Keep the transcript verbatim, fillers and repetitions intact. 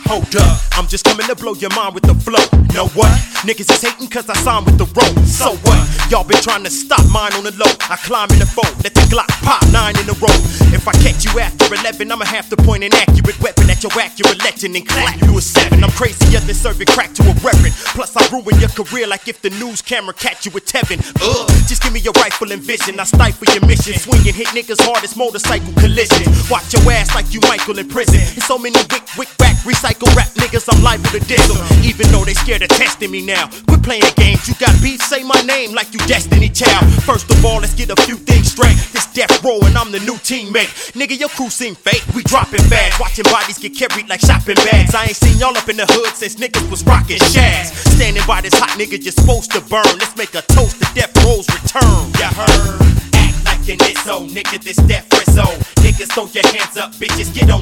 Hold up, I'm just coming to blow your mind with the flow. Know what? Niggas is hating cause I signed with the road. So what? Y'all been trying to stop mine on the low. I climb in the fold, let the Glock pop nine in a row. If I catch you after eleven, I'ma have to point an accurate weapon at your accurate legend and clap you a seven. I'm crazier than serving crack to a reverend. Plus I ruin your career like if the news camera catch you with Tevin. Ugh, just give me your rifle and vision. I stifle your mission. Swing and hit niggas hard as motorcycle collision. Watch your ass like you Michael in prison. And so many wick, wick, back, recycle rap niggas, I'm liable to diss them. Even though they scared of testing me now. Quit playing the games, you got beef, say my name like you Destiny Child. First of all, let's get a few things straight. This death row and I'm the new teammate. Nigga, your crew seem fake, we dropping bags. Watching bodies get carried like shopping bags. I ain't seen y'all up in the hood since niggas was rocking shags. Standing by this hot nigga, you're supposed to burn. Let's make a toast to death row's return. You heard? Act like an I S O, nigga, this death Rizzo. Niggas throw your hands up, bitches, get on